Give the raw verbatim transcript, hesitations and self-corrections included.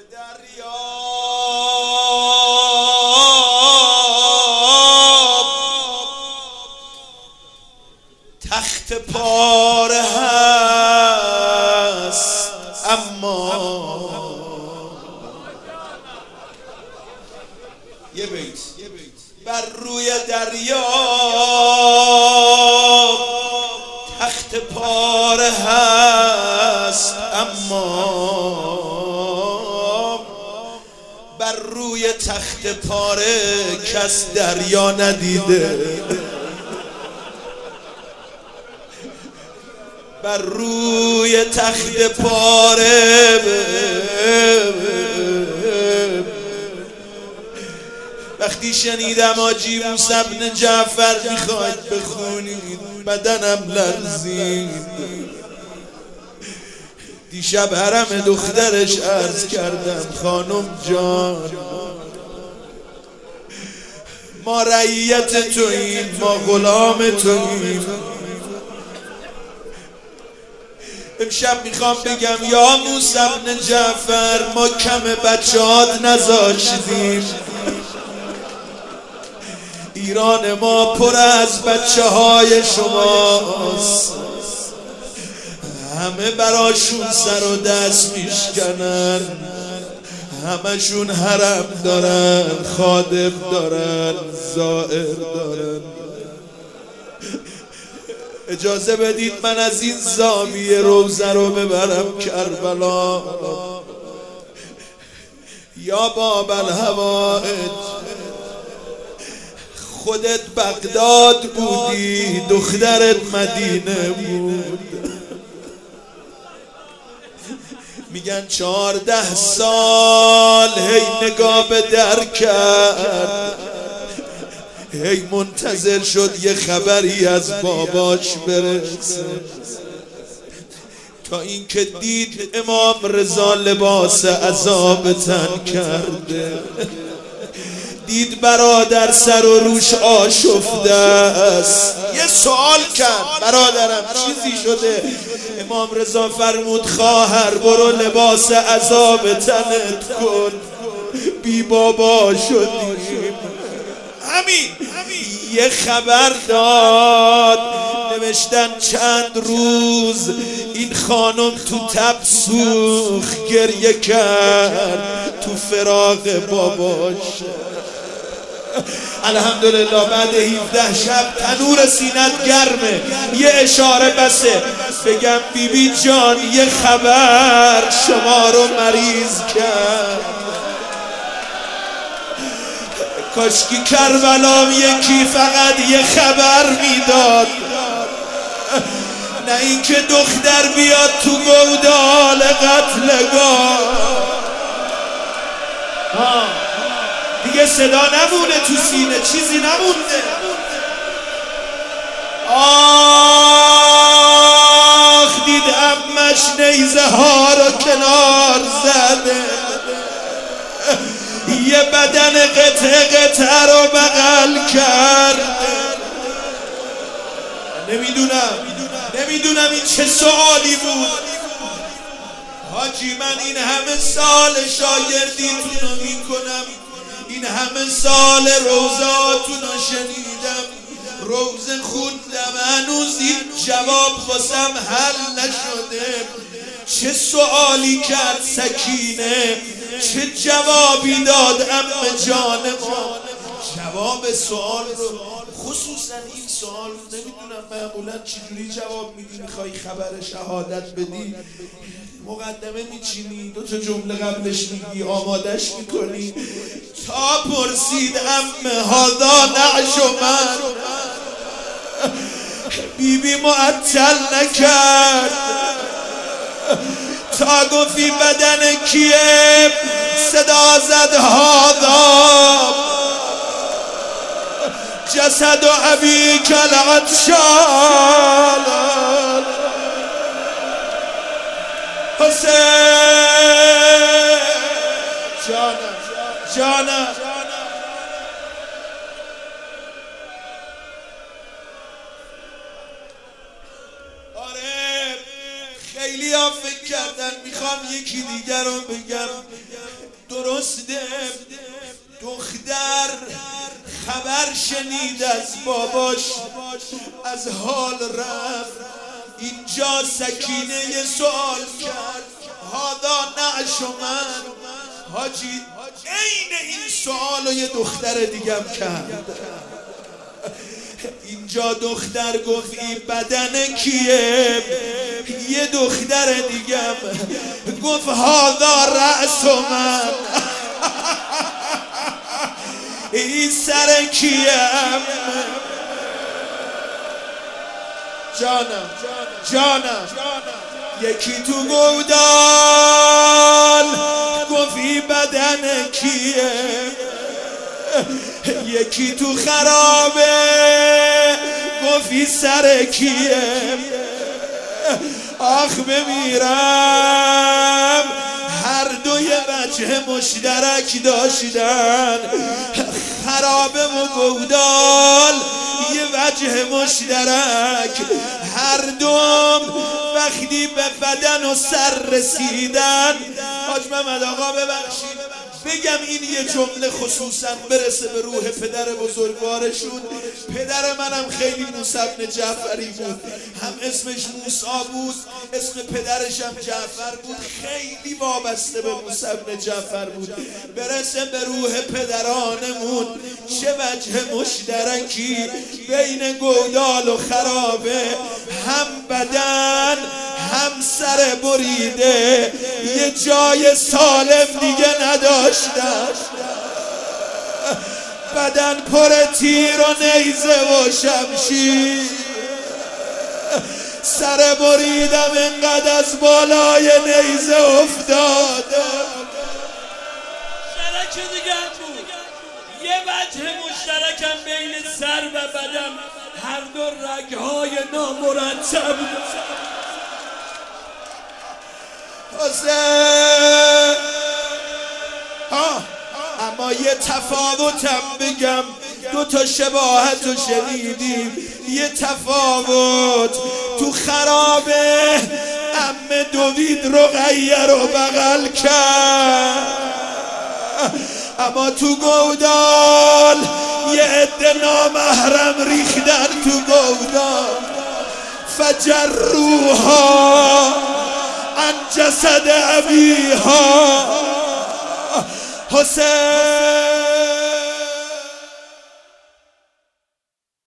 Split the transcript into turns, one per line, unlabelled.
دریاب تخت پاره هست اما یه بیت بر روی دریاب تخت پاره هست اما بر روی تخت پاره کس دریا ندیده. بر روی تخت پاره وقتی شنیدم حاجی موسی بن جعفر میخواید بخونید بدنم لرزید. دیشب حرم دخترش عرض کردم خانم جان ما رعیت توییم، ما غلام توییم. امشب میخوام بگم یا موسی بن جعفر ما کم بچه‌هات نذاشتیم. ایران ما پر از بچه های شماست، همه براشون سر و دست میشکنن، همشون حرم دارن، خادم دارن، زائر دارن. اجازه بدید من از این زاویه روزه رو ببرم کربلا. یا باب الهوائج خودت بغداد بودی، دخترت مدینه بود. میگن چهارده سال هی نگاه به در کرد، هی منتظر شد یه خبری از باباش برسه، تا اینکه دید امام رضا لباس عذاب تن کرده، دید برادر سر و روش آشفته است. یه سوال کرد برادرم چیزی شده؟ امام رضا فرمود خواهر برو لباس عذاب تنت کن، بی بابا شدیم. همین یه خبر داد، نوشتن چند روز این خانم تو تب سوخت، گریه کرد تو فراق باباش. الحمدلله بعد هفده شب تنور سینت گرمه، یه اشاره بسه بگم بی بی جان یه خبر شما رو مریض کرد. کاشکی کربلام یکی فقط یه خبر میداد، نه اینکه دختر بیاد تو گودال قتلگاه. دیگه صدا نمونه تو سینه، چیزی نمونده. آخ دید امش نیزه ها رو کنار زده، یه بدن قطعه قطعه رو بغل کرد. نمیدونم نمیدونم این چه سوالی بود حاجی. من این همه سال شاگردیتون رو میکنم، این همه سال روزاتون رو شنیدم، روزه خوندم، هنوز این جواب واسم حل نشده. چه سوالی کرد سکینه، چه جوابی داد عمه جان ما. جواب سوال رو خصوصا این سوال نمیدونم معمولا چجوری جواب میدی. میخوای خبر شهادت بدی مقدمه میچینی، دو تا جمله قبلش میگی، آمادش میکنی، تا پرسید عمه هادا نعش من، بی بی معطل نکرد تا گفتی بدن کیه، صدا زد هادا جسد و ابی کالعطشان. حسین جانم جانم آره خیلی ها فکر کردن میخوام یکی دیگر رو بگم. درسته دختر خبر شنید از باباش، از حال رفت. اینجا سکینه یه سوال کرد، هادا نعش من حاجی عین این سوال رو یه دختر دیگم کرد. اینجا دختر گفت این بدن کیه؟ یه دختر دیگم گفت هادا رأس من این سر کیم؟ جانم جانم یکی تو گودال گفت این بدن کیه؟ یکی تو خرابه گفت این سر کیه؟ آخ بمیرم هر دوی وجه مشترک داشتن، خرابه و گودال یه وجه مشترک، هر دوم وقتی به بدن و سر رسیدن. حاج محمد آقا ببخشید بگم این یه جمله خصوصا برسه به روح پدر بزرگوارشون. پدر منم خیلی موسی بن جعفری بود، هم اسمش موسی بود، اسم پدرش هم جعفر بود، خیلی وابسته به موسی بن جعفر بود. برسه به روح پدرانمون چه وجه مشترکی بین گودال و خرابه، هم بدن هم سر بریده، یه جای سالم دیگه نداشتن. بدن پر تیر و نیزه و شمشیر، سر بریدم انقدر از بالای نیزه افتادم.
شرک دیگه بود، یه وجه مشترکم بین سر و بدن، هر دو رگهای نامرتب.
ها اما یه تفاوتم بگم، دو تا شباهت رو شنیدیم. یه تفاوت تو خرابه عمه دوید رقیه رو بغل کرد، اما تو گودال یه عده نامحرم ریختن تو گودال. فجروها عن جسد ابیها. حسین